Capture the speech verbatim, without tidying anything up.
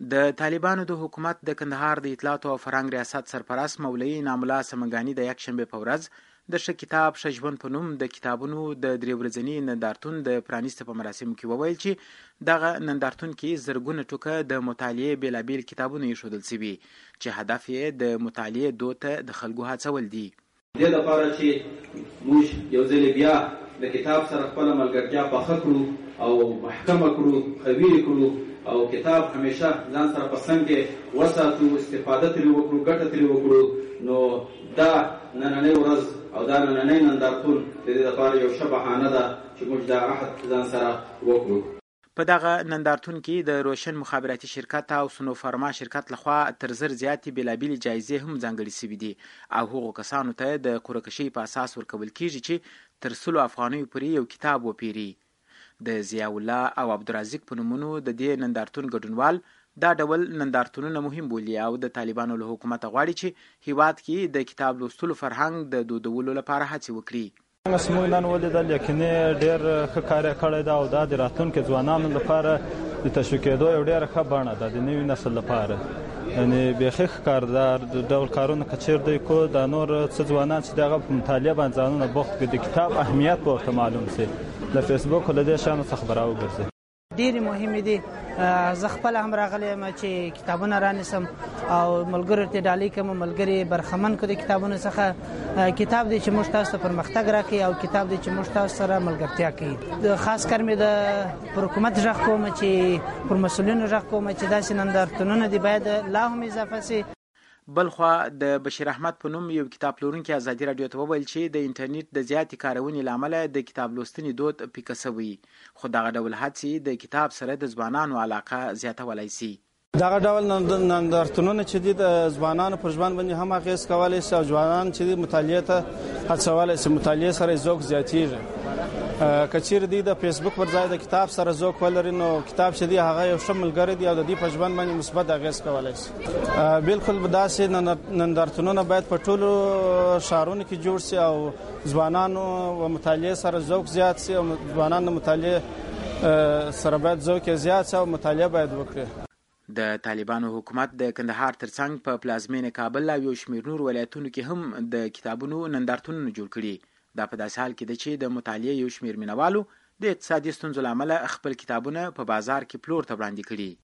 د طالبانو د حکومت د کندهار د اطلاعات او فرهنګ ریاست سرپرست مولوي انعام الله سمنګاني د یکشنبه په ورځ د ښه کتاب ښه ژوند په نوم د کتابونو د درې ورځني نندارتون د پرانیسته په مراسمو کې وویل چې دغه نندارتون کې زرګونه ټوکه د مطالعې بېلابېل کتابونه ایښودل شوي چې هدف یې د مطالعې دود ته د خلکو هڅول دي. دې لپاره چې موږ یو ځل بیا د کتاب سره خپله ملګرتیا پخه کړو او محکمه کړو، قوي کړو او کتاب همیشه ځان سره په څنګ کې وساتو، استفاده ترې وکړو، ګټه ترې وکړو. نو دا نننۍ ورځ او دا نننۍ نندارتون د دې لپاره یو ښه بهانه ده چې موږ دا عهد ځان سره وکړو. په دغه نندارتون کې د روشن مخابراتي شرکت او سنوفارما شرکت لخوا تر زر زیاتې بېلابېلې جایزې هم ځانګړې شوي دي او هغو کسانو ته د قرعه کشۍ په اساس ورکول کیږي چې تر سلو افغانیو پورې یو کتاب وپیري. د ضیاء الله او عبدالرزاق په نومونو د دې نندارتون ګډونوال دا ډول نندارتونونه مهم بولي او د طالبانو له حکومته غواړي چې هیواد کې د کتاب لوستلو فرهنګ د دودولو لپاره هڅې وکړي. موږ نن ولیدل یقیني ډېر ښه کار یې کړی ده او دا د راتلونکي ځوانانو لپاره د تشویقېدو یو ډېره ښه بڼه ده د نوي نسل لپاره. یعنې بیخي ښکاردار ډول کارونه که چېر دی کو دا نور څه ځوانان چې د هغه په مطالعه باندې ځانونه بوخت کړي، د کتاب اهمیت به ورته معلوم شي، له فیسبوک له دې شیانو څخه به راوګرځي. ډېرې مهمې دي. زه خپله هم راغلی یم چې کتابونه رانیسم او ملګرو ته ډالۍ کوم، ملګري برخمن کړو د کتابونو څخه. کتاب دی چې موږ تاسو ته پرمختګ راکوي او کتاب دی چې موږ تاسو سره ملګرتیا کوي. خاص کر مې د پر حکومت غږ کوم چې پر مسؤلینو غږ کوم چې داسې نندارتونونه دي باید لا هم اضافه شي. بلخوا د بشیر احمد په نوم یو کتاب پلورونکی ازادي راډیو ته وویل چې د انټرنیټ د زیاتې کارونې له امله د کتاب لوستنې دود پیکه شوی، خو دغه ډول هڅې د کتاب سره د ځوانانو علاقه زیاتولی شي. دغه ډول نندارتونونه چې دي د ځوانانو پر ژوند باندې هم اغېز کولی شي او ځوانان چې دي مطالعې ته هڅولی شي، مطالعې سره یې ذوق زیاتېږي. که چیرې دوی د فیسبوک پر ځای د کتاب سره ذوق ولري نو کتاب چې دی هغه یو ښه ملګری دی او د دوی په ژوند باندې مثبت اغېز کولی شي. بالکل به داسې نندارتونونه باید په ټولو ښارونو کې جوړ شي او ځوانانو و مطالعې سره ذوق زیات شي او ځوانان د مطالعې سره باید ذوق یې زیات شي او مطالعه باید وکړي. د طالبانو حکومت د کندهار ترڅنګ په پلازمینه کابل او یو شمېر نور ولایتونو کې هم د کتابونو نندارتونونه جوړ کړي. دا په داسې حال کې ده چې د مطالعې یو شمېر مینوالو د اقتصادي ستونزو له امله خپل کتابونه په بازار کې پلور ته وړاندې کړي.